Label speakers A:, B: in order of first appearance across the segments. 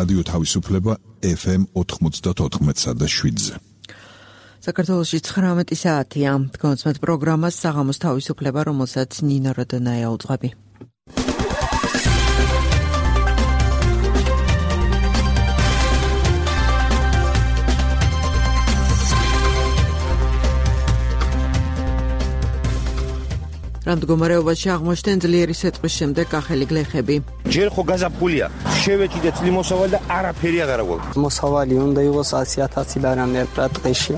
A: რადიო თავისუფლება FM 94.7-ზე.
B: საქართველოში 19 საათია. გონცმეთ პროგრამას საღამოს თავისუფლება, რომელსაც ნინო როდონაია უძღვები. რამდგომარეობაში აღმოჩნდნენ ძლიერი სიტყვის შემდეგ კახელი გლეხები.
C: ჯერ ხო გაზაფხულია, შევეჭიდე წლი მოსავალი და არაფერი აღარ აქვს.
D: მოსავალი უნდა იყოს 100,000 ლარამდე პრატყიში.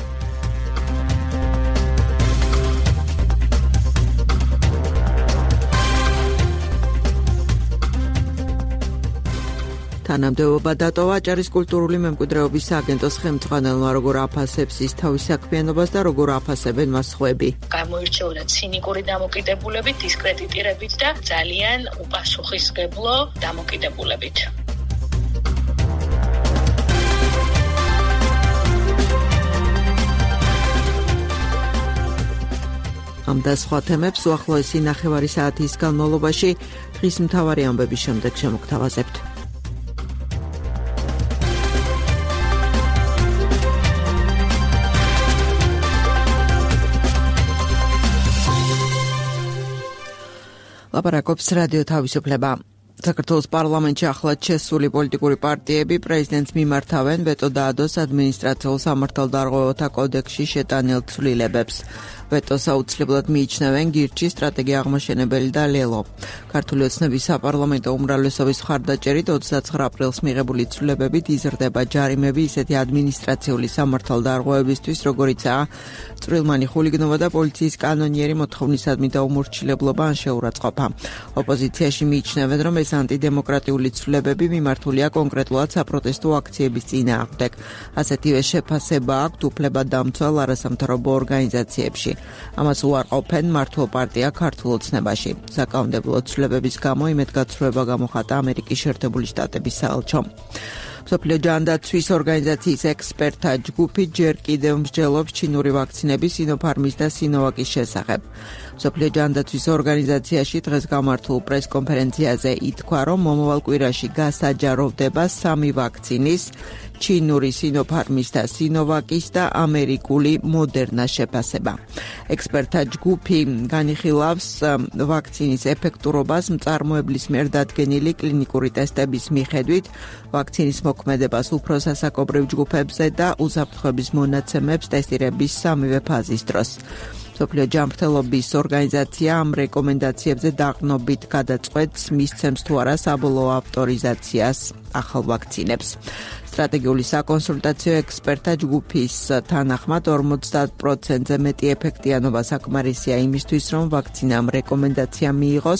B: თანამდებობა დატოვა აჭარის კულტურული მემკვიდრეობის სააგენტოს ხელმძღვანელმა, როგორ აფასებს ის თავის საქმიანობას და როგორ აფასებენ მას სხვები.
E: გამოირჩეოდა ცინიკური დამოკიდებულებით, დისკრედიტირებით და ძალიან უპასუხისმგებლო დამოკიდებულებით. ამ და სხვა თემებს უახლოესი ნახევარი საათის განმავლობაში დღის მთავარი ამბების შემდეგ შემოგთავაზებთ. ლაპარაკობს რადიო თავისუფლება. საქართველოს პარლამენტში ახლად შესული პოლიტიკური პარტიები პრეზიდენტს მიმართავენ ვეტო დაადოს ადმინისტრაციულ სამართალდარღვევათა კოდექსში შეტანილ ცვლილებებს. ვეტოს აუცილებლად მიიჩნევენ გირჩი, სტრატეგია აღმაშენებელი და ლელო. ქართული ოცნების საპარლამენტო უმრავლესობის მხარდაჭერით 29 აპრილს მიღებული ცვლილებებით იზრდება ჯარიმები ისეთი ადმინისტრაციული სამართალდარღვევებისთვის, როგორიცაა წვრილმანი ხულიგნობა და პოლიციის კანონიერი მოთხოვნისადმი დაუმორჩილებლობა ან შეურაცხყოფა. ოპოზიციაში მიიჩნევენ, რომ ეს ანტიდემოკრატიული ცვლილებები მიმართულია კონკრეტულად საპროტესტო აქციების წინააღმდეგ. ასეთივე შეფასება აქვთ უფლებადამცველ არასამთავრობო ორგანიზაციებში. ამას უარყოფენ მართლ პარტია ქართულ ოცნებაში. საკანონმდებლო ცვლილებების გამო იმედგაცრუება გამოხატა ამერიკის შეერთებული შტატების საელჩომ. მსოფლიო ჯანდაცვის ორგანიზაციის ექსპერტთა ჯგუფი ჯერ კიდევ მსჯელობს ჩინური ვაქცინების სინოფარმის და სინოვაკის შესახებ. მსოფლიო ჯანდაცვის ორგანიზაციაში დღეს გამართულ პრესკონფერენციაზე ითქვა, რომ მომავალ კვირაში გასაჯაროვდება 3 ვაქცინის, ჩინური სინოფარმის და სინოვაკის და ამერიკული მოდერნას შეფასება. ექსპერტთა ჯგუფი განიხილავს ვაქცინის ეფექტურობას მწარმოებლის მიერ დადგენილი კლინიკური ტესტების მიხედვით, ვაქცინის მოქმედებას უფრო სასაკობრივ ჯგუფებზე და უსაფრთხოების მონაცემებს ტესტირების 3-ვე ფაზის დროს. მსოფლიო ჯანმრთელობის ორგანიზაცია ამ რეკომენდაციებზე დაყრდნობით გადაწყვეტს, მისცემს თუ არა საბოლოო ავტორიზაციას ახალ ვაქცინებს. სტრატეგიული საკონსულტაციო ექსპერტთა ჯგუფის თანახმად 50%-ზე მეტი ეფექტიანობა საკმარისია იმისთვის, რომ ვაქცინამ რეკომენდაცია მიიღოს.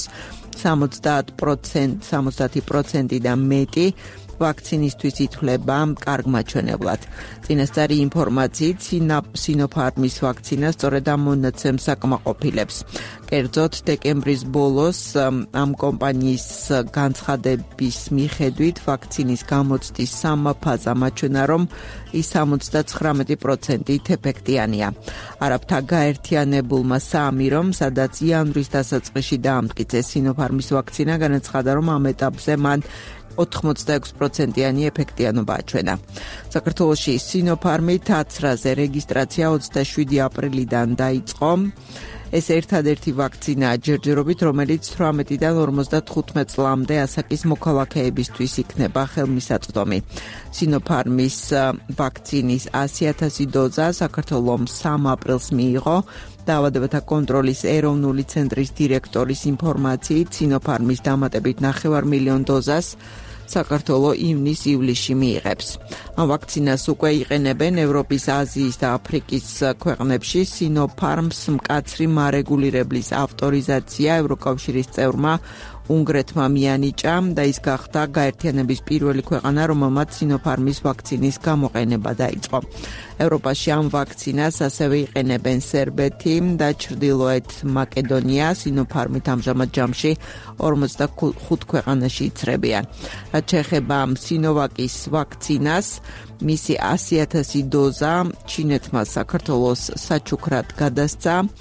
E: 70% და მეტი ვაქცინისთვის ითვლება კარგ მაჩვენებლად. წინასწარი ინფორმაციით სინოფარმის ვაქცინა სწორედ ამ მონაცემს საკმაყოფილებს. კერძოდ, დეკემბრის ბოლოს ამ კომპანიის განცხადების მიხედვით ვაქცინის გამოცდის სამფაზა მაჩვენა, რომ ის 79% ეფექტიანია. არაბთა გაერთიანებულმა საამირომ, სადაც იანვრის დასაწყისში დაამტკიცეს სინოფარმის ვაქცინა, განაცხადა, რომ ამ ეტაპზე მან 86%-იანი ეფექტიანობა აჩვენა. საქართველოში სინოფარმი თაცრაზე რეგისტრაცია 27 აპრილიდან დაიწყო. ეს ერთადერთი ვაქცინაა ჯერჯერობით, რომელიც 18-დან 55 წლამდე ასაკის მოქალაქეებისთვის იქნება ხელმისაწვდომი. სინოფარმის ვაქცინის 100,000 დოზა საქართველოს 3 აპრილს მიიღო. დაავადებათა კონტროლის ეროვნული ცენტრის დირექტორის ინფორმაციით, სინოფარმის დამატებით 9,5 დოზას საქართველოს ივნის-ივლისში მიიღებს. ამ ვაქცინას უკვე იყენებენ ევროპის, აზიის და აფრიკის ქვეყნებში. სინოფარმს მკაცრი მარეგულირებლის ავტორიზაცია ევროკავშირის წევრმა უნგრეთმა მიანიჭა და ის გახდა გაერთიანების პირველი ქვეყანა, რომელმაც სინოფარმის ვაქცინის გამოყენება დაიწყო. ევროპაში ამ ვაქცინას ასევე იყენებენ სერბეთი და ჩრდილოეთ მაკედონია. სინოფარმით ამჟამად ჯამში 45 ქვეყანაში იცრებიან. რაც შეეხება სინოვაკის ვაქცინას, მისი 100,000 დოზა ჩინეთმა საქართველოს საჩუქრად გადასცა.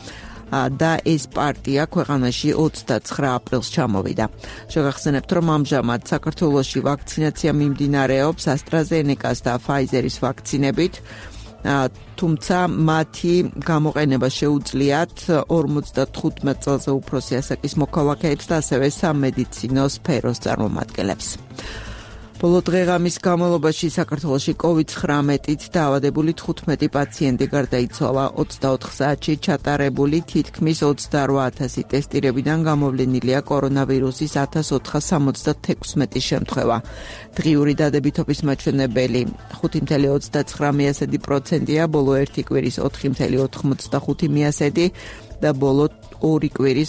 E: და ეს პარტია ქვეყანაში 29 აპრილს ჩამოვიდა. შეგახსენებთ, რომ ამჟამად საქართველოში ვაქცინაცია მიმდინარეობს AstraZeneca-ს და Pfizer-ის ვაქცინებით. თუმცა მათი გამოყენება შეუძლიათ 55 წელზე უფროსი ასაკის მოქალაქეებს და ასევე სამედიცინო სფეროს წარმომადგენლებს. ბოლო დღეღამის განმავლობაში საქართველოში COVID-19-ით დაავადებული 15 პაციენტი გარდაიცვალა. 24 საათში ჩატარებული თითქმის 28,000 ტესტირებიდან გამოვლენილია კორონავირუსის 1476 შემთხვევა. დღიური დადებითობის მაჩვენებელი 5.29%-ია, ბოლო ერთი კვირის 4.85% და ბოლო ორი კვირის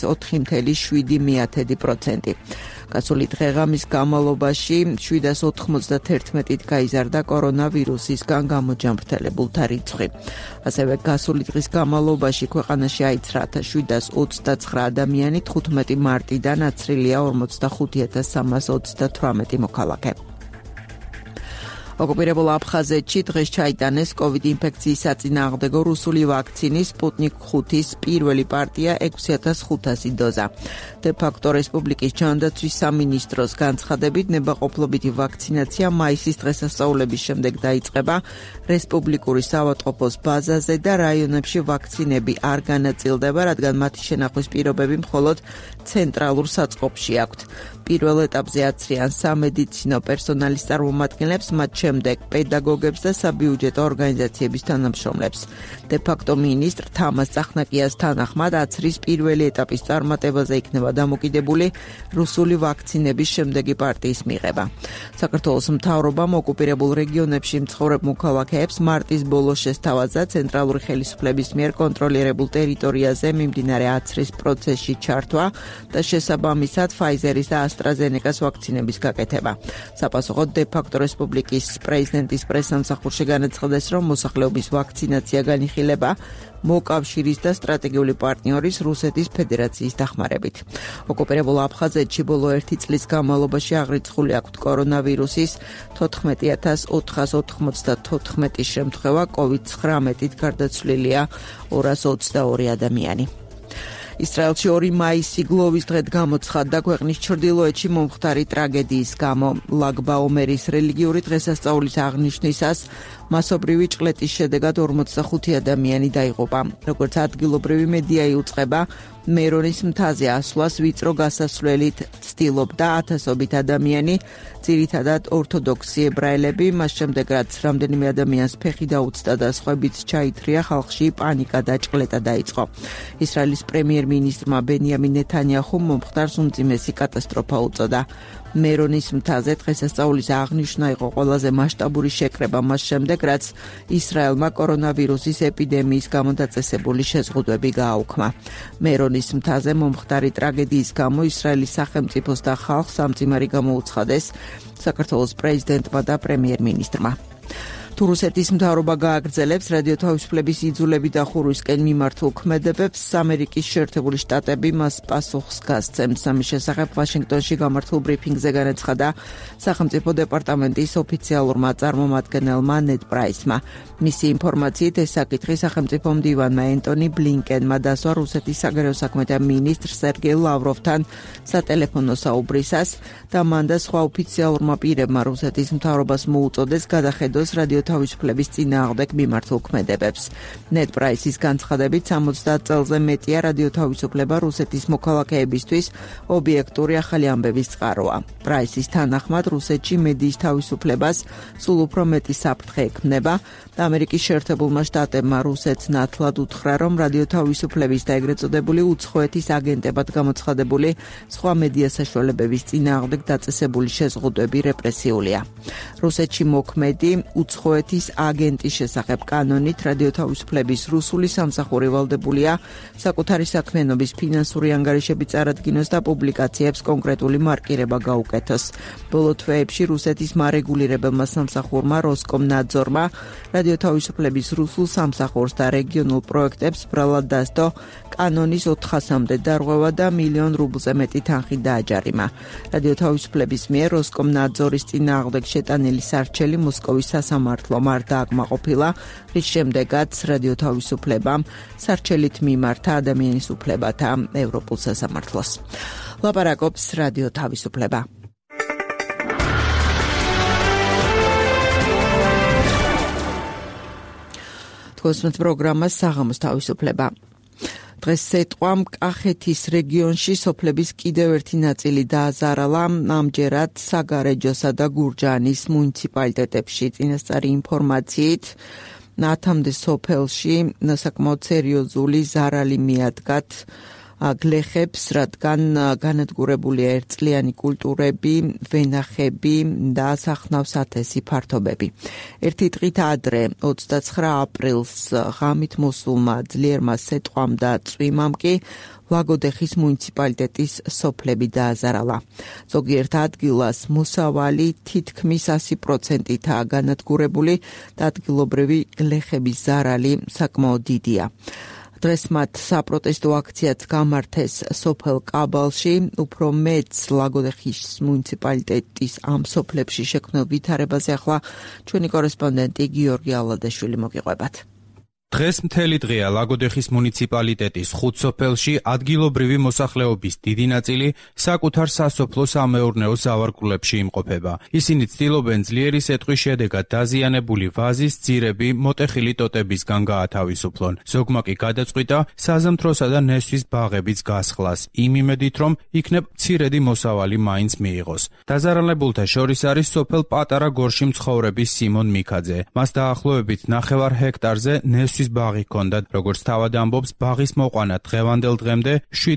E: 4.7%. გასული დღეღამის განმავლობაში 791-ით გაიზარდა კორონავირუსისგან გამოჯანმრთელებულთა რიცხვი. ასევე გასული დღის განმავლობაში ქვეყანაში აიცრა 1729 ადამიანი, 15 მარტიდან აცრილია 45,338 მოქალაქე. ოკუპირებულ აფხაზეთში დღეს ჩაიტანეს COVID ინფექციის საწინააღმდეგო რუსული ვაქცინის Sputnik 5-ის პირველი პარტია 6500 დოზა. დე-ფაქტო რესპუბლიკის ჯანდაცვის სამინისტროს განცხადებით, ნებაყოფლობითი ვაქცინაცია მაისის დღესასწაულების შემდეგ დაიწყება რესპუბლიკური საავადმყოფოს ბაზაზე და რაიონებში ვაქცინები არ განაწილდება, რადგან მათი შენახვის პირობები მხოლოდ ცენტრალურ საწყობში აქვთ. პირველ ეტაპზე აცრიან სამედიცინო პერსონალის წარმომადგენლებს, მათ შემდეგ პედაგოგებს და საბიუჯეტო ორგანიზაციების თანამშრომლებს. დე-ფაქტო მინისტრ თამას წახნაკიას თანახმად აცრის პირველი ეტაპის წარმატებაზე იქნება დამოკიდებული რუსული ვაქცინების შემდეგი პარტიის მიღება. საქართველოს მთავრობამ ოკუპირებულ რეგიონებში მცხოვრებ მოქალაქეებს მარტის ბოლოს შესთავაზა ცენტრალური ხელისუფლების მიერ კონტროლირებულ ტერიტორიაზე მიმდინარე აცრის პროცესში ჩართვა და შესაბამისად Pfizer-ის და AstraZeneca-ს ვაქცინების გაკეთება. საპასუხოდ დე-ფაქტო რესპუბლიკის პრეზიდენტის პრესსამსახურში განაცხადეს, რომ მოსახლეობის ვაქცინაცია განიხილება მოკავშირის და სტრატეგიული პარტნიორის რუსეთის ფედერაციის დახმარებით. ოკუპირებულ აფხაზეთში ბოლო ერთი წლის განმავლობაში აღრიცხული აქვთ კორონავირუსის 14,494 შემთხვევა, COVID-19-ით გარდაცვლილია 222 ადამიანი. ისრაელში 2 მაისი გლოვის დღედ გამოცხადდა ქვეყნის ჩრდილოეთში მომხდარი ტრაგედიის გამო. ლაგ ბაომერის რელიგიური დღესასწაულის აღნიშვნისას მასობრივი ჭყლეტის შედეგად 45 ადამიანი დაიღუპა. როგორც ადგილობრივი მედია იუწყება, მერონის მთაზე ასვლას ვიწრო გასასვლელით ცდილობდა ათასობით ადამიანი, ძირითადად ორთოდოქსი ებრაელები, მას შემდეგ რაც რამდენიმე ადამიანს ფეხი დაუცდა და სხვაებიც ჩაითრია, ხალხში პანიკა და ჭყლეტა დაიწყო. ისრაელის პრემიერ-მინისტრმა ბენიამინ ნეთანიაჰუმ მომხდარს უმძიმესი კატასტროფა უწოდა. მერონის მთაზე დღესასწაულის აღნიშვნა იყო ყველაზე მასშტაბური შეკრება მას შემდეგ, რაც ისრაელმა კორონავირუსის ეპიდემიის გამო დაწესებული შეზღუდვები გააუქმა. მერონის მთაზე მომხდარი ტრაგედიის გამო ისრაელის სახელმწიფოს და ხალხს სამძიმარი გამოუცხადეს საქართველოს პრეზიდენტმა და პრემიერ-მინისტრმა. თუ რუსეთის მთავრობა გააგრძელებს რადიო თავისუფლების იძულებით და ხურვისკენ მიმართულ ქმედებებს, ამერიკის შეერთებული შტატები მას პასუხს გასცემს. ამის შესახებ ვაშინგტონში გამართულ ბრიფინგზე განაცხადა სახელმწიფო დეპარტამენტის ოფიციალურმა წარმომადგენელმა ნედ პრაისმა. მისი ინფორმაციით ეს საკითხი სახელმწიფო მდივანმა ენტონი ბლინკენმა დასვა რუსეთის საგარეო საქმეთა მინისტრ სერგეი ლავროვთან სატელეფონო საუბრისას და მან და სხვა ოფიციალურმა პირებმა რუსეთის მთავრობას მოუწოდეს გადახედოს რადიო თავისუფლების წინააღმდეგ მიმართულ ქმედებებს. ნედ პრაისის განცხადებით 60 წელზე მეტია რადიო თავისუფლება რუსეთის მოქალაქეებისთვის ობიექტური ახალი ამბების წყაროა. პრაისის თანახმად რუსეთში მედიის თავისუფლებას სულ უფრო მეტი საფრთხე ექმნება და ამერიკის შეერთებულმა შტატებმა რუსეთს ნათლად უთხრა, რომ რადიო თავისუფლების და ეგრეთ წოდებული უცხოეთის აგენტებად გამოცხადებული სხვა მედია საშუალებების წინააღმდეგ დაწესებული შეზღუდვები რეპრესიულია. რუსეთში მოქმედი უცხოეთის აგენტის შესახებ კანონით რადიო თავისუფლების რუსული სამსახური ვალდებულია საკუთარი საქმიანობის ფინანსური ანგარიშები წარადგინოს და პუბლიკაციებს კონკრეტული მარკირება გაუკეთოს. ბოლო თვეებში რუსეთის მარეგულირებელმა სამსახურმა როსკომნაძორმა რადიო თავისუფლების რუსულ სამსახურს და რეგიონულ პროექტებს ბრალად დასდო
B: კანონის 400-მდე დარღვევა და 1 მილიონ რუბლზე მეტი თანხით დააჯარიმა. რადიო თავისუფლების მიერ როსკომნაძორის წინააღმდეგ შეტანილი სარჩელი მოსკოვის სასამართლომ არ დააკმაყოფილა, რის შემდეგაც რადიო თავისუფლებამ სარჩელით მიმართა ადამიანის უფლებათა ევროპულ სასამართლოს. ლაპარაკობს რადიო თავისუფლება. თქოსმეთ პროგრამას საღამოს თავისუფლება. დღეს სეტყვამ კახეთის რეგიონში სოფლების კიდევ ერთი ნაწილი დააზარალა, ამჯერად საგარეჯოსა და გურჯაანის მუნიციპალიტეტებში. წინასწარი ინფორმაციით 10-მდე სოფელში საკმაოდ სერიოზული ზარალი მიადგათ გლეხებს, რადგან განადგურებულია ერთწლიანი კულტურები, ვენახები და სახნავს ათესი ფართობები. ერთი დღით ადრე, 29 აპრილს ღამით მოსულმა ძლიერმა სეტყვამ და წვიმამ კი ლაგოდეხის მუნიციპალიტეტის სოფლები დააზარალა. ზოგიერთ ადგილას მოსავალი თითქმის 100%-ითაა განადგურებული და ადგილობრივი გლეხების ზარალი საკმაოდ დიდია. დღეს მათ საპროტესტო აქციაც გამართეს სოფელ კაბალში, უფრო მეც ლაგოდეხის მუნიციპალიტეტის ამ სოფლებში შექმნილ ვითარებაზე ახლა ჩვენი კორესპონდენტი გიორგი ალადაშვილი მოგიყვებათ.
F: დღეს მთელი დღეა ლაგოდეხის მუნიციპალიტეტის 5 სოფელში ადგილობრივი მოსახლეობის დიდი ნაწილი საკუთარ სასოფლო-სამეურნეო ზავარგულებში იმყოფება. ისინი ცდილობენ ძლიერი სეტყვის შედეგად დაზიანებული ვაზის, ძირები, მოტეხილი ტოტებისგან გაათავისუფლონ. ზოგმა კი გადაწყვიტა საზამთროსა და ნესვის ბაღების გასხლას, იმ იმედით, რომ იქნებ მცირედი მოსავალი მაინც მიიღოს. დაზარალებულთა შორის არის სოფელ პატარა გორში მცხოვრების სიმონ მიქაძე. მას დაახლოებით 9 ჰექტარზე ნესვის ბაღი ჰქონდა, როგორც თავად ამბობს, ბაღის მოყვანა დღევანდელ დღემდე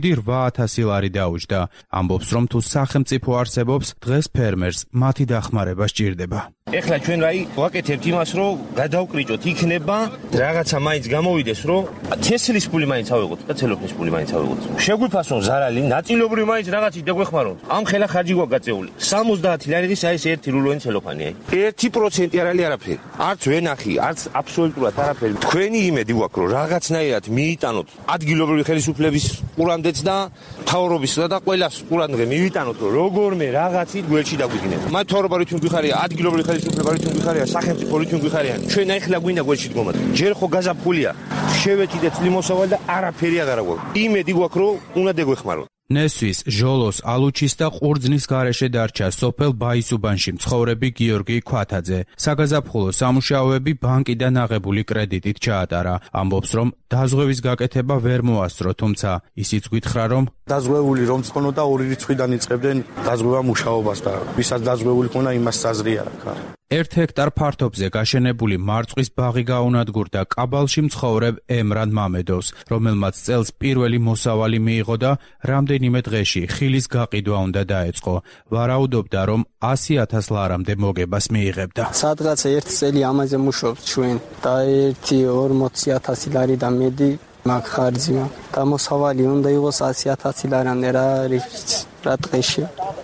F: 7-8 ლარი დაუჯდა. ამბობს, რომ თუ სახელმწიფო არსებობს, დღეს ფერმერს მათი დახმარება სჭირდება.
C: ეხლა ჩვენ რაი ვაკეთებთ იმას, რომ გადავკრიჭოთ, იქნება რაღაცა მაინც გამოვიდეს, რომ თესლის ფული მაინც ავიღოთ და ცელოფნის ფული მაინც ავიღოთ. შეგვიფასონ ზარალი, ნაწილობრივ მაინც რაღაცით დაგვეხმაროთ. ამ ხელა ხარჯი გვაგაწეული. 70 ლარიის აი ეს ერთი რულოვანი ცელოფანი. 1% არალი არაფერი. არც ვენახი, არც აბსოლუტურად არაფერი. თქვენი იმედი გვაქვს, რომ რაღაცნაირად მიიტანოთ ადგილობრივი ხელისუფლების ყურამდეც და მთავრობის და ყველას ყურამდე მივიტანოთ, რომ როგორმე რაღაცით გველში დაგვიგინეთ. მათ მთავრობა რითი გვიხარია, ადგილობრივი ხელისუფლება რითი გვიხარია, სახელმწიფო რითი გვიხარიან. ჩვენ ახლა გვინდა გველში დგომათ. ჯერ ხო გაზაფხულია, შევეჭიდეთ წლიმოსავალი და არაფერი აღარ გვაქვს. იმედი გვაქვს, რომ უნდა დაგვეხმაროთ.
F: ნესვის, ჟოლოს, ალუჩის და ყურძნის გარეშე დარჩა სოფელ ბაისუბანში მცხოვრები გიორგი ქვათაძე. საგაზაფხულო სამუშაოები ბანკიდან აღებული კრედიტით ჩაატარა. ამბობს, რომ დაზღვევის გაკეთება ვერ მოასწრო, თუმცა ისიც გითხრა, რომ
G: დაზღვეული რომ წყონოდა 2 რიცხვიდან იწყებდნენ დაზღვევა მუშაობას და ვისაც დაზღვეული ქონა იმას საზრი არ აქვს.
F: 1 ჰექტარ ფართობზე გაშენებული მარწყვის ბაღი გაუნადგურდა კაბალში მცხოვრებ ემრან მამედოვს, რომელმაც წელს პირველი მოსავალი მიიღო და რამდენიმე დღეში ხილის გაყიდვა უნდა დაეწყო. ვარაუდობდა, რომ 100,000 ლარამდე მოგებას მიიღებდა.
D: სადღაც 1 წელი ამაზე მუშაობთ ჩვენ და 40,000 ლარი და მედი მაგ ხარჯია. და მოსავალი უნდა იყოს 100,000 ლარამდე რა დღეში.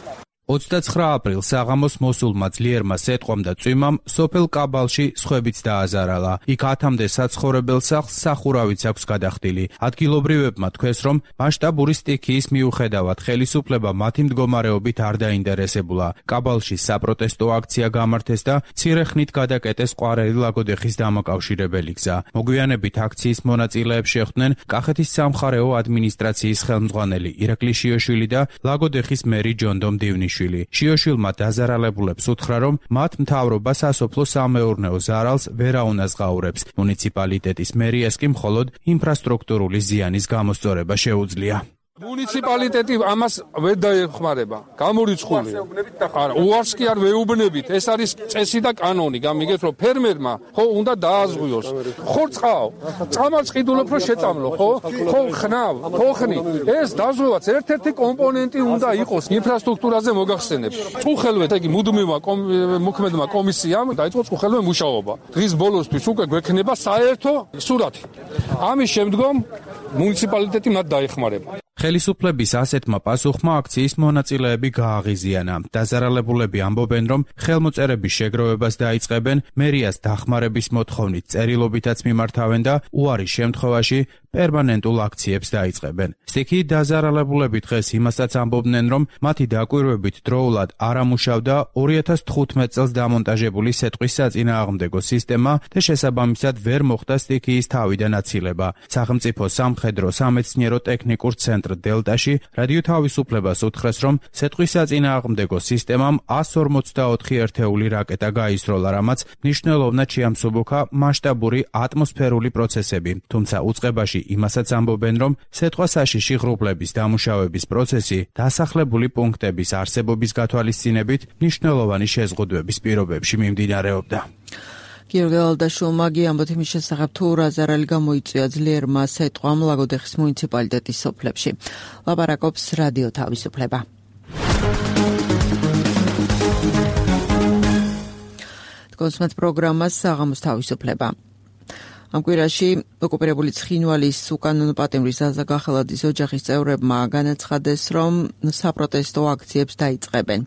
F: 29 აპრილს საღამოს მოსულმა ძლიერმა სეტყვამ და წვიმამ სოფელ კაბალში სხვებიც დააზარალა. იქ 10-მდე საცხოვრებელ სახლს სახურავიც აქვს გადახდილი. ადგილობრივებმა თქვეს, რომ მასშტაბური სტიქიის მიუხედავად ხელისუფლება მათი მდგომარეობით არ დაინტერესებულა. კაბალში საპროტესტო აქცია გამართეს და მცირე ხნით გადაკეტეს ყვარელი ლაგოდეხის დამაკავშირებელი გზა. მოგვიანებით აქციის მონაწილეებს შეხვდნენ კახეთის სამხარეო ადმინისტრაციის ხელმძღვანელი ირაკლი შიოშვილი და ლაგოდეხის მერი ჯონდომ დივნიშვილი. შიოშვილმა დაზარალებულებს უთხრა, რომ მათ მთავრობა სასოფლო-სამეურნეო ზარალს ვერ აუნაზღაურებს. მუნიციპალიტეტის მერიას კი მხოლოდ ინფრასტრუქტურული ზიანის გამოსწორება შეუძლია.
H: მუნიციპალიტეტი ამას ვერ დაეხმარება. გამორიცხულია. არა, უარს კი არ ვეუბნებით. ეს არის წესი და კანონი. გამიგეთ, რომ ფერმერმა ხო უნდა დააზღვიოს. ხო წყავ. წამალს ყიდულობ რომ შეწამლო, ხო? ხო ხნავ, ხო ხნი. ეს დაზღვევაც ერთ-ერთი კომპონენტი უნდა იყოს ინფრასტრუქტურაზე მოგახსენებ. წუხელვეთ იგი მუდმივმა მოქმედმა კომისიამ დაიწყო წუხელვე მუშაობა. დღის ბოლოსთვის უკვე გვექნება საერთო სურათი. ამის შემდგომ მუნიციპალიტეტი მათ დაეხმარება.
F: ხელისუფლების ასეთმა პასუხმა აქციის მონაწილეები გააღიზიანა. დაზარალებულები ამბობენ, რომ ხელმოწერების შეგროვებას დაიწყებენ, მერიას დახმარების მოთხოვნით წერილობითაც მიმართავენ და უარის შემთხვევაში პერმანენტულ აქციებს დაიწყებენ. სტიქიით დაზარალებულები დღეს იმასაც ამბობდნენ, რომ მათი დაკვირვებით დროულად არ ამუშავდა 2015 წელს დამონტაჟებული სეტყვის საწინააღმდეგო სისტემა და შესაბამისად ვერ მოხდა სტიქიის თავიდან აცილება. სახელმწიფო სამხედრო სამეცნიერო ტექნიკურ ცენტრ დელტაში რადიო თავისუფლებას უთხრეს, რომ სეტყვის საწინააღმდეგო სისტემამ 144 ერთეული რაკეტა გაისროლა, რამაც მნიშვნელოვნად შეამსუბუქა მასშტაბური ატმოსფერული პროცესები. თუმცა უწყებაში იმასაც ამბობენ, რომ სეტყვა საშიში ღრუბლების დამუშავების პროცესი დასახლებული პუნქტების არსებობის გათვალისწინებით მნიშვნელოვანი შეზღუდვების პირობებში მიმდინარეობდა.
B: გიორგი ალდაშულმა გიამბოთ იმის შესახებ, თუ რა ზარალი გამოიწვია ძლიერმა სეტყვამ ლაგოდეხის მუნიციპალიტეტის სოფლებში. ლაპარაკობს რადიო თავისუფლება. კონსუმენტ პროგრამას საღამოს თავისუფლება. ამ კვირაში ოკუპირებული ცხინვალის უკანონო პატიმრის ზაზა გახელაძის ოჯახის წევრებმა განაცხადეს, რომ საპროტესტო აქციებს დაიწყებენ.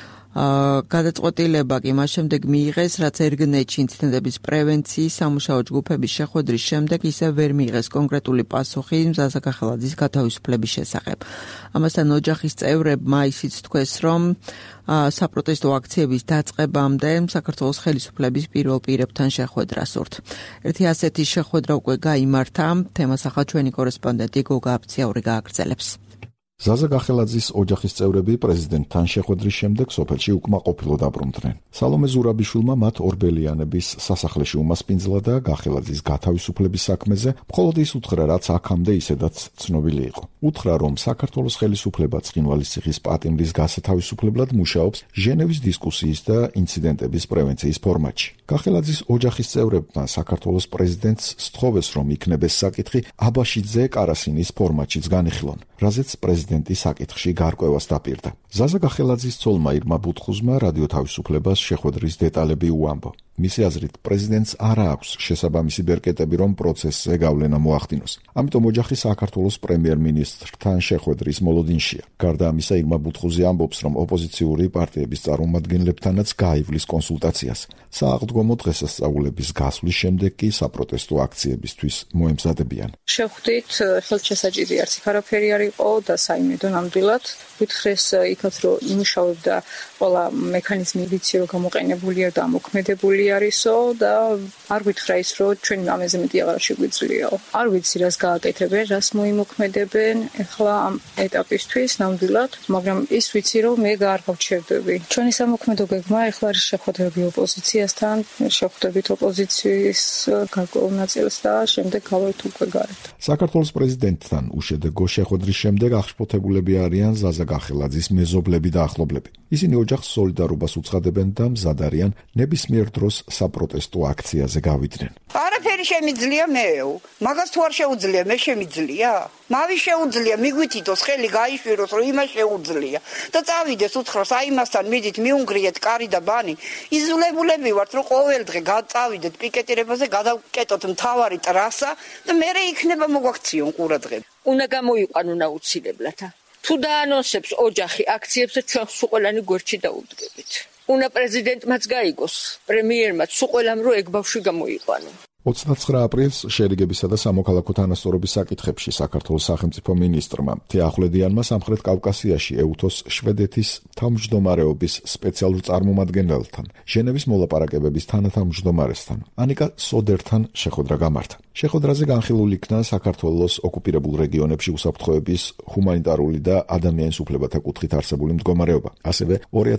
B: გადაწყვეტილება კი მას შემდეგ მიიღეს, რაც ერგნეთში ინციდენტების პრევენციის სამუშაო ჯგუფების შეხვედრის შემდეგ ისევ ვერ მიიღეს კონკრეტული პასუხი ზაზა გახელაძის გათავისუფლების შესახებ. ამასთან ოჯახის წევრებმა ისიც თქვეს, რომ საპროტესტო აქციების დაწყებამდე საქართველოს ხელისუფლების პირველ პირებთან შეხვედრა სურთ. ერთი ასეთი შეხვედრა უკვე გაიმართა, თემას ახლა ჩვენი კორესპონდენტი გოგა აფციაური გააგრძელებს.
A: ზაზა გახელაძის ოჯახის წევრები პრეზიდენტთან შეხვედრის შემდეგ სოფელში უკმაყოფილო დაბრუნდნენ. სალომე ზურაბიშვილმა მათ ორბელიანების სასახლეში უმასპინძლა და გახელაძის გათავისუფლების საქმეზე მხოლოდ ის უთხრა, რაც აქამდე ისედაც ცნობილი იყო. უთხრა, რომ საქართველოს ხელისუფლება ცხინვალის ციხის პატიმრის გასათავისუფლებლად მუშაობს ჟენევის დისკუსიის და ინციდენტების პრევენციის ფორმატში. გახელაძის ოჯახის წევრებმა საქართველოს პრეზიდენტს სთხოვეს, რომ იქნებეს საკითხი აბაშიძე კარასინის ფორმატშიც განიხილონ, რაზეც პრეზიდენტი საკითხში გარკვევას დაპირდა. ზაზა გახელაძის ცოლმა ირმა ბუთხუზმა რადიო თავისუფლებას შეხვედრის დეტალები უამბო. მისი აზრით, პრეზიდენტს არ აქვს შესაბამისი ბერკეტები, რომ პროცესზე გავლენა მოახდინოს. ამიტომ ოჯახი საქართველოს პრემიერ-მინისტრთან შეხვედრის მოლოდინშია. გარდა ამისა, ირმა ბუთხუზი ამბობს, რომ ოპოზიციური პარტიების წარმომადგენლებთანაც გაივლის კონსულტაციას. სააღდგომო დღესასწაულების გასვლის შემდეგ კი საპროტესტო აქციებისთვის მოემზადებიან.
I: შევხვდით, ხელშესაჭირი არც არაფერი არ იყო და საიმედო ნამდვილად ვითხრეს იქაც რომ იმუშავებდა ყველა მექანიზმი ვიცი რომ გამოყენებულია და მოქმედებული არისო და არ ვითხრა ის რომ ჩვენ ამაზე მეტი აღარ შეგვიძლიაო. არ ვიცი რას გააკეთებენ, რას მოიმოქმედებენ ახლა ამ ეტაპისთვის ნამდვილად, მაგრამ ის ვიცი რომ მე არ გავჩერდები. ჩვენი სამოქმედო გეგმა ახლა არის შეხვედრები ოპოზიციასთან, შევხვდებით ოპოზიციის გარკვეულ ნაწილს და შემდეგ გავართ უკვე გარეთ.
A: საქართველოს პრეზიდენტთან უშედეგო შეხვედრის შემდეგ აღშფოთებულები არიან ზაზა გახელაძის მეზობლები და ახლობლები. ისინი ოჯახს სოლიდარობას უცხადებენ და მზად არიან ნებისმიერ დროს საპროტესტო აქციაზე გავიდნენ.
J: არაფერი შემიძლია მეო, მაგას თუ არ შეუძლია, მე შემიძლია? მავი შეუძლია, მიგვითითოს ხელი გაიშვიროს, რომ იმას შეუძლია და წავიდეს უთხროს, აი მასთან მიდით მიუნგრიეთ კარი და ბანი. იზულებულები ვართ, რომ ყოველ დღე გავწავიდეთ პიკეტირებაზე, გადავკეტოთ მთავარი ტრასა და მერე იქნება მოგვაქციონ ყურადღება.
K: უნდა გამოიყვანონ აუცილებლად. თუ დაანონსებს ოჯახი აქციებს, ჩვენ სულ ყველანი გვერდში დაუდგებით. უნდა პრეზიდენტმაც გაიგოს, პრემიერმაც სულ ყველამ რომ ეგ ბავშვი გამოიყვანო.
A: 29 აპრილს შერიგებისა და სამოქალაქო თანასწორობის საკითხებში საქართველოს სახელმწიფო მინისტრმა თეახვლედიანმა სამხრეთ კავკასიაში ეუთოს შვედეთის თავმჯდომარეობის სპეციალურ წარმომადგენელთან, ჟენევის მოლაპარაკებების თანათავმჯდომარესთან, ანიკა სოდერთან შეხვედრა გამართა. შეხვედრაზე განხილული იქნა საქართველოს ოკუპირებულ რეგიონებში უსაფრთხოების, ჰუმანიტარული და ადამიანის უფლებათა კუთხით არსებული მდგომარეობა. ასევე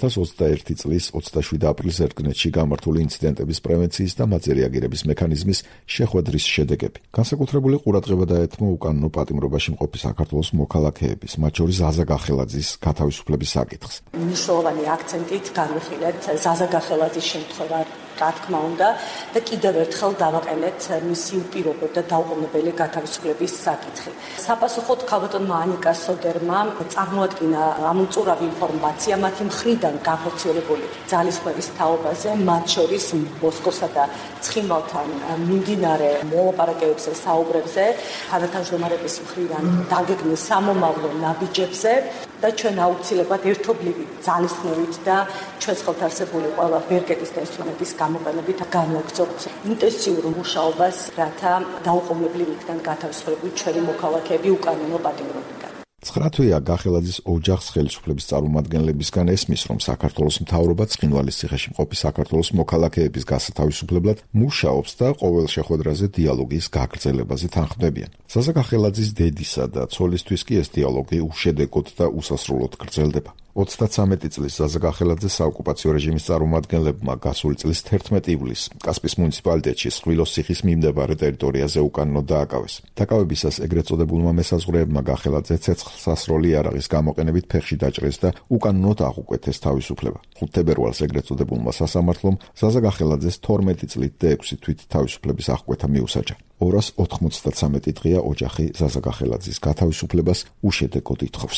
A: 2021 წლის 27 აპრილს ერგნეთში გამართული ინციდენტების პრევენციის და მათზე რეაგირების მექანიზმის შეხვედრის შედეგები. განსაკუთრებული ყურადღება დაეთმო უკანონო პატიმრობაში მყოფი საქართველოს მოქალაქეების, მათ შორის ზაზა გახელაძის გათავისუფლების საკითხს.
L: მნიშვნელოვანი აქცენტით განვიხილეთ ზაზა გახელაძის შემთხვევა, რა თქმა უნდა, და კიდევ ერთხელ დავაყენეთ მისი უპირობო და დაუყოვნებელი გათავისუფლების საკითხი. საპასუხოდ ქალბატონმა ანიკა სოდერმა წარმოადგინა ამოწურავი ინფორმაცია მათი მხრიდან განხორციელებული ძალისხმევის თაობაზე, მათ შორის მოსკოვსა და ცხინვალთან მიმდინარე მოლაპარაკებებზე, საუბრებზე, თანათავმჯდომარების მხრიდან დაგეგმილ სამომავლო ნაბიჯებზე და ჩვენ აუცილებლად ერთობლივი ძალისხმევით და ჩვენს ხელთარსებული ყველა ბერგეთის და ინსტრუმენტის გამოყენებით განვაგრძობთ ინტენსიურ მუშაობას, რათა დაუყოვნებლივ იქნან გათავისუფლებული ჩვენი მოქალაქეები უკანონო პატიმრობიდან.
A: 9 თვეა გახელაძის ოჯახის ხელისუფლების წარმომადგენლებისგან ესმის, რომ საქართველოს მთავრობა ცხინვალის ციხეში მყოფი საქართველოს მოქალაქეების გასათავისუფლებლად მუშაობს და ყოველ შეხვედრაზე დიალოგის გაგრძელებაზე თანხმდებიან. ზაზა გახელაძის დედისა და ცოლისთვის კი ეს დიალოგი უშედეგოდ და უსასრულოდ გრძელდება. 33 წლის ზაზა გახელაძე საოკუპაციო რეჟიმის წარმომადგენლებმა გასული წლის 11 ივლისს კასპის მუნიციპალიტეტში სხვილოს ციხის მიმდებარე ტერიტორიაზე უკანონო დააკავეს. დაკავებისას ეგრეთ წოდებულმა მესაზღვრეებმა გახელაძე ცეცხლსასროლი იარაღის გამოყენებით ფეხში დაჭრეს და უკანონოდ აღუკვეთეს თავისუფლება. 5 თებერვალს ეგრეთ წოდებულმა სასამართლომ ზაზა გახელაძეს 12 წლით და 6 თვით თავისუფლების აღკვეთა მიუსაჯა. 293 დღეა ოჯახი ზაზა გახელაძის გათავისუფლებას უშედეგოდ ითხოვს.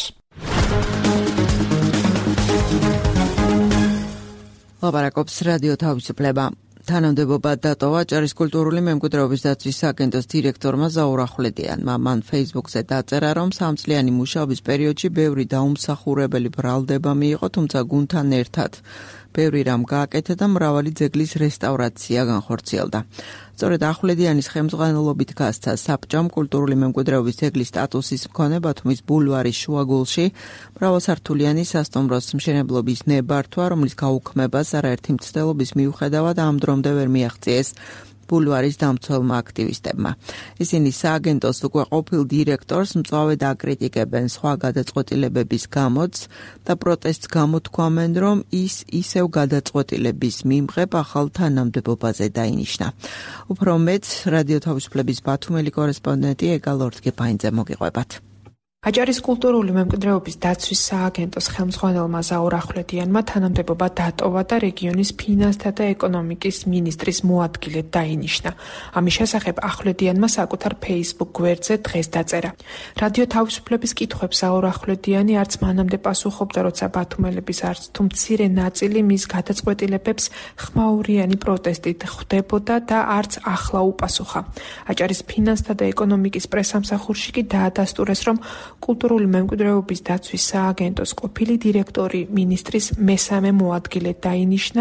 B: ლაპარაკობს რადიო თავისუფლება. თანამდებობა დატოვა ჭარის კულტურული მემკვიდრეობის დაცვის სააგენტოს დირექტორმა ზაურ ახვლედიანმა. მან Facebook-ზე დაწერა, რომ სამწლიანი მუშაობის პერიოდში ბევრი დაუმსახურებელი ბრალდება მიიღო, თუმცა გუნდთან ერთად ბევრი რამ გააკეთა და მრავალი ძეგლის რესტავრაცია განხორციელდა. სწორედ ახვლედიანის ხელმძღვანელობით გასცა საბჭომ კულტურული მემკვიდრეობის ძეგლის სტატუსის მქონე ბათუმის ბულვარის შუაგულში მრავალსართულიანი სასტუმროს მშენებლობის ნებართვა, რომლის გაუქმებას არაერთი მცდელობის მიუხედავად ამ დრომდე ვერ მიაღწიეს ბულვარის დამცველმა აქტივისტებმა. ისინი სააგენტოს უკვე ყოფილ დირექტორს მწვავედ აკრიტიკებენ სხვა გადაწყვეტილებების გამოც და პროტესტს გამოთქვამენ, რომ ის ისევ გადაწყვეტილების მიმღებ ახალ თანამდებობაზე დაინიშნა. უფრო მეტ რადიო თავისუფლების ბათუმელი კორესპონდენტი ეგა ლორდგეპაინძე მოგიყვებათ.
M: აჭარის კულტურული მემკვიდრეობის დაცვის სააგენტოს ხელმძღვანელმა ზაურ ახვლედიანმა თანამდებობა დატოვა და რეგიონის ფინანსთა და ეკონომიკის მინისტრის მოადგილედ დაინიშნა. ამის შესახებ ახვლედიანმა საკუთარ Facebook გვერდზე დღეს დაწერა. რადიო თავისუფლების კითხვებს ზაურ ახვლედიანი არც მანამდე პასუხობდა, როცა ბათუმელების არც თუ მცირე ნაწილი მის გადაწყვეტილებებს ხმაურიანი პროტესტით ხვდებოდა და არც ახლა უპასუხა. აჭარის ფინანსთა და ეკონომიკის პრესამსახურში კი დაადასტურეს, რომ კულტურული მემკვიდრეობის დაცვის სააგენტოს ყოფილი დირექტორი მინისტრის მესამე მოადგილედ დაინიშნა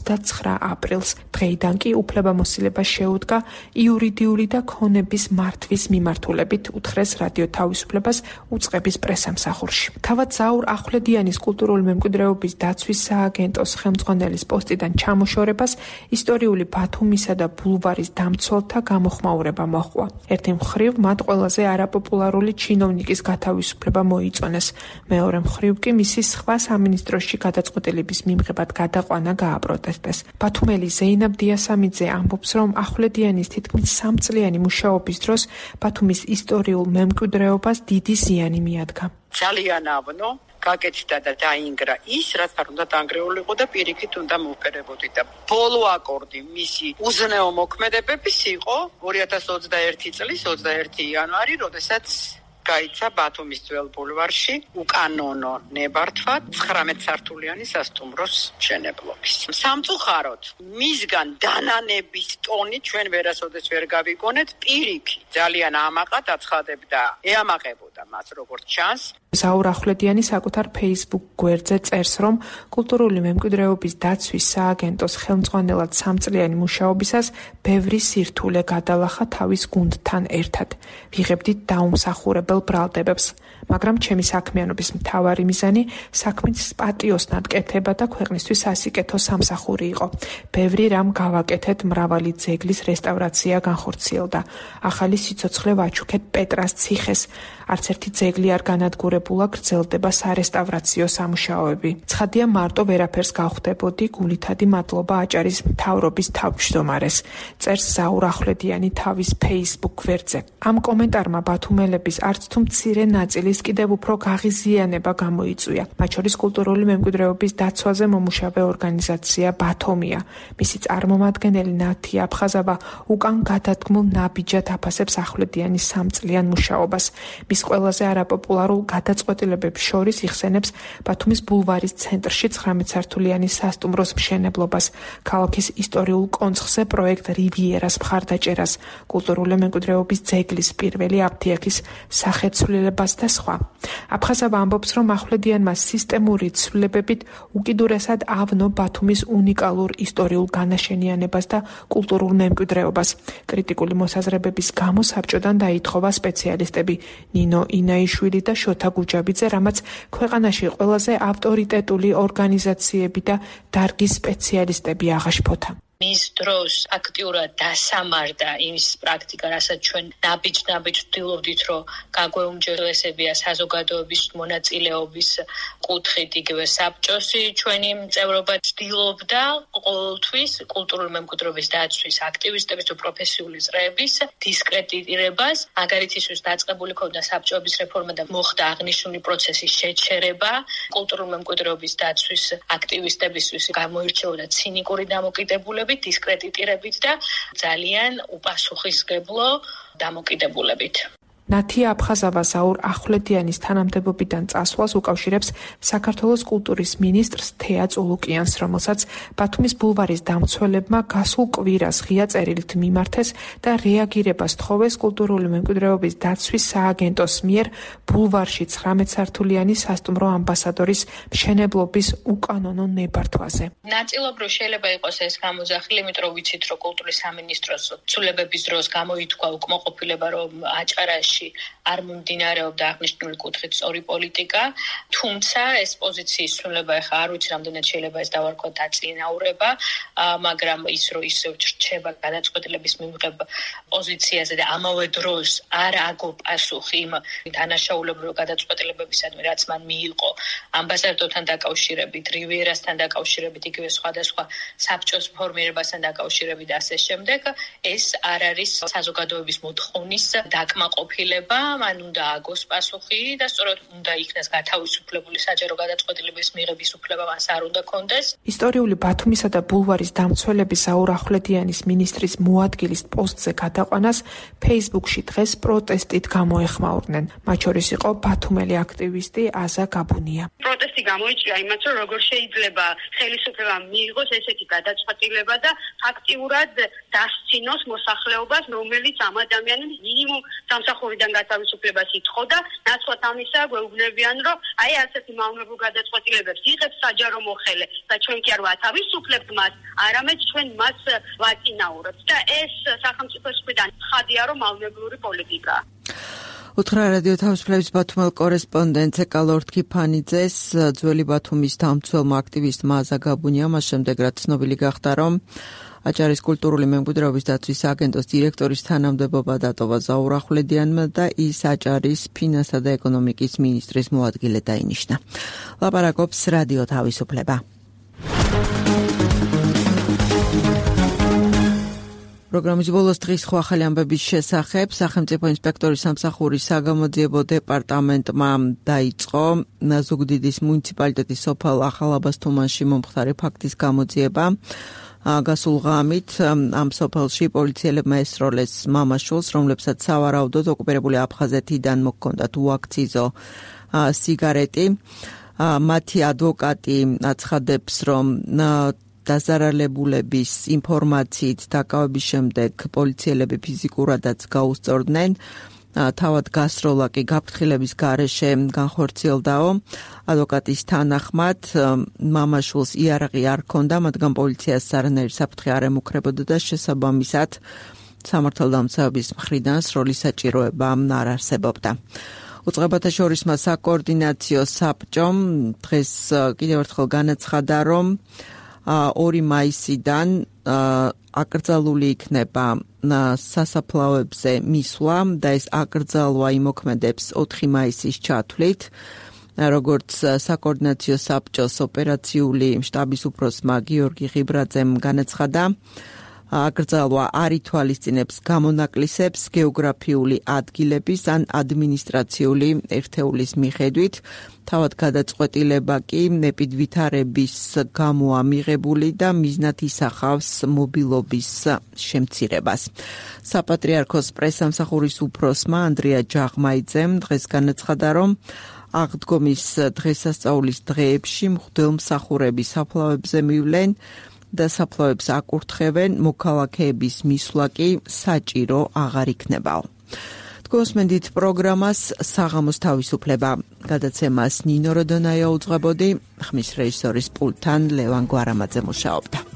M: 29 აპრილს. დღეიდან კი უფლებამოსილება შეუდგა იურიდიული და ქონების მართვის მიმართულებით უთხრეს რადიო თავისუფლებას უწყების პრესამსახურში. თავად ზაურ ახვლედიანის კულტურული მემკვიდრეობის დაცვის სააგენტოს ხელმძღვანელის პოსტიდან ჩამოშორებას ისტორიული ბათუმისა და ბულვარის დამცველთა გამოხმაურება მოჰყვა. ერთი მხრივ მათ ყველაზე არაპოპულარული ჩინოვნიკის გათავისუფლება მოიწონეს. მეორე მხრივ კი მისი სხვა სამინისტროში გადაწყვეტილების მიმღებად გადაყვანა გააპროტესტეს. ბათუმელი ზეინაბ დიასამიძე ამბობს, რომ ახვლედიანის თითქმის 3 წლიანი მუშაობის დროს ბათუმის ისტორიულ მემკვიდრეობას დიდი ზიანი მიადგა.
N: ძალიან ავნო გაკეთდა და დაინგრა ის, რაც არ უნდა დაანგრეულიყო და პირიქით უნდა მოვფერებოდი და ბოლო აკორდი მისი უზნეო მოქმედებების იყო 2021 წლის 21 იანვარი, როდესაც გაიცა ბათუმის ძველ ბულვარში უკანონო ნებართვა 19 სართულიანი სასტუმროს მშენებლობის. სამწუხაროდ, მისგან დანანების ტონი ჩვენ ვერასოდეს ვერ გავიგონეთ, პირიქით ძალიან ამაყად აცხადებდა, ეამაყებოდა მას როგორც ჩანს.
M: ზაურ ახვლედიანი საკუთარ Facebook გვერდზე წერს, რომ კულტურული მემკვიდრეობის დაცვის სააგენტოს ხელმძღვანელად 3 წლიანი მუშაობისას ბევრი სირთულე გადალახა თავის გუნდთან ერთად. ვიღებდით დაუმსახურებელ ბრალდებებს, მაგრამ ჩემი საქმიანობის მთავარი მიზანი საქმის პატიოსნად კეთება და ქვეყნისთვის სასიკეთო სამსახური იყო. ბევრი რამ გავაკეთეთ, მრავალი ძეგლის რესტავრაცია განხორციელდა. ახალი სიცოცხლე ვაჩუქეთ პეტრას ციხეს. არც ერთი ძეგლი არ განადგურებულა, გრძელდება სარესტავრაციო სამუშაოები. ცხადია, მარტო ვერაფერს გავხდებოდი, გულითადი მადლობა აჭარის მთავრობის თავმჯდომარეს. წერს ზაურ ახვლედიანი თავის Facebook გვერდზე. ამ კომენტარმა ბათუმელების არც თუ მცირე ნაწილის კიდევ უფრო გაღიზიანება გამოიწვია. მათ შორის კულტურული მემკვიდრეობის დაცვაზე მომუშავე ორგანიზაცია ბათომია. მისი წარმომადგენელი ნათი აფხაზავა უკან გადადგმულ ნაბიჯად აფასებს ახვლედიანის 3 წლიან მუშაობას. მის ყველაზე არაპოპულარულ გადაწყვეტილებებს შორის იხსენებს ბათუმის ბულვარის ცენტრში 19 სართულიანი სასტუმროს მშენებლობას, ქალაქის ისტორიულ კონცხზე პროექტ რივიერას მხარდაჭერას, კულტურული მემკვიდრეობის ძეგლის პირველი აფთიაქის სახეცვლილებას და სხვა. აფხაზავა ამბობს, რომ ახვლედიანმა სისტემური ცვლილებებით უკიდურესად ავნო ბათუმის უნიკალურ ისტორიულ განაშენიანებას და კულტურულ მემკვიდრეობას. კრიტიკული მოსაზრებების გამო საბჭოდან დაითხოვა სპეციალისტები ნინო ინაიშვილი და შოთა გუჯაბიძე, რამაც ქვეყანაში ყველაზე ავტორიტეტული ორგანიზაციები და დარგის სპეციალისტები აღაშფოთა.
O: მის დროს აქტიურად დასამარდა იმის პრაქტიკა, რასაც ჩვენ ნაბიჯ ვთილობდით, რომ გაგვეუმჯობესებია საზოგადოების მონაწილეობის კუთხით, იგივე საბჭოსი ჩვენი წევრობა ცდილობდა ყოველთვის კულტურული მემკვიდრეობის დაცვის აქტივისტების თუ პროფესიული წრეების დისკრედიტირებას. მაგალითისთვის დაწყებული ქონდა საბჭოების რეფორმა და მოხდა აღნიშნული პროცესის შეჩერება. კულტურული მემკვიდრეობის დაცვის აქტივისტებისთვის გამოირჩეოდა ცინიკური დამოკიდებულება, დისკრედიტირებით და ძალიან უპასუხისმგებლო დამოკიდებულებით.
M: ნათია აფხაზავა ზაურ ახვლედიანის თანამდებობიდან წასვლას უკავშირებს საქართველოს კულტურის მინისტრს თეა წულუკიანს, რომელსაც ბათუმის ბულვარის დამცველებმა გასულ კვირას ღია წერილით მიმართეს და რეაგირებას თხოვეს კულტურული მემკვიდრეობის დაცვის სააგენტოს მიერ ბულვარში 19 სართულიანი სასტუმრო ამბასადორის მშენებლობის უკანონო ნებართვაზე.
O: ნაწილობრივ შეიძლება იყოს ეს გამოძახილი, იმიტომ რომ ვიცით, რომ კულტურის სამინისტროს ცვლილებების დროს გამოითქვა უკმაყოფილება, რომ აჭარაში არ მომდინარეობდა აღნიშნული კუთხით სწორი პოლიტიკა, თუმცა ეს პოზიციის ცვლილება ახლა არ ვიცი რამდენად შეიძლება ეს დავარქვათ დაწინაურება, მაგრამ ის რომ ისევ რჩება გადაწყვეტილების მიღება პოზიციაზე და ამავე დროს არ აგო პასუხი იმ დანაშაულებრივ გადაწყვეტილებებისადმი, რაც მან მიიღო ამბასადორთან დაკავშირებით, რივიერასთან დაკავშირებით, იგივე სხვადასხვა საბჭოს ფორმირებასთან დაკავშირებით და ასე შემდეგ, ეს არ არის საზოგადოების მოთხოვნის დაკმაყოფილება. მან უნდა აგოს პასუხი და სწორედ უნდა იქნას გათავისუფლებული საჯარო გადაწყვეტილების მიღების უფლება მას არ უნდა კონდეს.
M: ისტორიული ბათუმისა და ბულვარის დამცველების ზაურ ახვლედიანის მინისტრის მოადგილის პოსტზე გადაყვანას Facebook-ში დღეს პროტესტით გამოეხმაურნენ. მათ შორის იყო ბათუმელი აქტივისტი აზა გაბუნია.
P: პროტესტი გამოიწვია იმას, რომ როგორ შეიძლება ხელისუფლებამ მიიღოს ესეთი გადაწყვეტილება და აქტიურად დასცინოს მოსახლეობას, რომელიც ამ ადამიანებს მინიმუმ სამსახურიდან გათავისუფლებას ითხოვდა. ნაცვლად ამისა გვეუბნებიან, რომ აი ასეთი მავნებელ გადაწყვეტილებებს იღებს საჯარო მოხელე და ჩვენ კი არ ვათავისუფლებთ მას, არამედ ჩვენ მას ვაწინაურებთ და ეს სახელმწიფოს მხრიდან ხადია, რომ მავნებლური პოლიტიკაა.
B: უთხრა რადიო თავისუფლების ბათუმელ კორესპონდენტ ეკალორთ ქიფანიძეს, ძველი ბათუმის დამცველმა აქტივისტმა აზა გაბუნიამ მას შემდეგ რაც ცნობილი გახდა, რომ აჭარის კულტურული მემკვიდრეობის დაცვის აგენტოს დირექტორის თანამდებობა დატოვა ზაურ ახვლედიანმა და ის აჭარის ფინანსთა და ეკონომიკის მინისტრის მოადგილედ დაინიშნა. ლაპარაკობს რადიო თავისუფლება. პროგრამის ბოლოს დღის ხო ახალი ამბების შესახებ სახელმწიფო ინსპექტორის სამსახურის საგამოძიებო დეპარტამენტმა დაიწყო ზუგდიდის მუნიციპალიტეტის სოფელ ახალაბას თუმანში მომხდარი ფაქტის გამოძიება. გასულ ღამით ამ სოფელში პოლიციელებმა ესროლეს მამაშვილს, რომლებსაც სავარაუდოდ ოკუპირებული აფხაზეთიდან მოჰქონდათ უაქციზო სიგარეტი. მათი ადვოკატი აცხადებს, რომ დაზარალებულების ინფორმაციით დაკავების შემდეგ პოლიციელები ფიზიკურადაც გაუსწორდნენ. თავად გასროლა კი გაფრთხილების გარეშე განხორციელდაო. ადვოკატის თანახმად მამაშვილს იარაღი არ ჰქონდა, მათგან პოლიციას არანაირი საფრთხე არ ემუქრებოდა და შესაბამისად სამართალდამცავების მხრიდან სროლის საჭიროება არ არსებობდა. უწყებათა შორისმა საკოორდინაციო საბჭომ დღეს კიდევ ერთხელ განაცხადა, რომ 2 მაისიდან აკრძალული იქნება სასაფლაოებზე მისვლა და ეს აკრძალვა იმოქმედებს 4 მაისის ჩათვლით. როგორც საკოორდინაციო საბჭოს ოპერაციული შტაბის უფროსმა გიორგი ღიბრაძემ განაცხადა, აკრძალვა არ ითვალისწინებს გამონაკლისებს გეოგრაფიული ადგილების ან ადმინისტრაციული ერთეულის მიხედვით. თავად გადაწყვეტილება კი ეპიდვითარების გამოა მიღებული და მიზნად ისახავს მობილობის შემცირებას. საპატრიარქოს პრესამსახურის უფროსმა ანდრია ჯაღმაიძემ დღეს განაცხადა, რომ აღდგომის დღესასწაულის დღეებში მღვდელმსახურები საფლავებზე მივლენ და საფლავებს აკურთხებენ, მოქალაქეების მისვლა კი საჭირო აღარ იქნება. გოსმენდით პროგრამას საღამოს თავისუფლება. გადაცემას ნინო როდონაია უძღვებოდი, ხმის რეჟისორის პულტთან ლევან გვარამაძე მუშაობდა.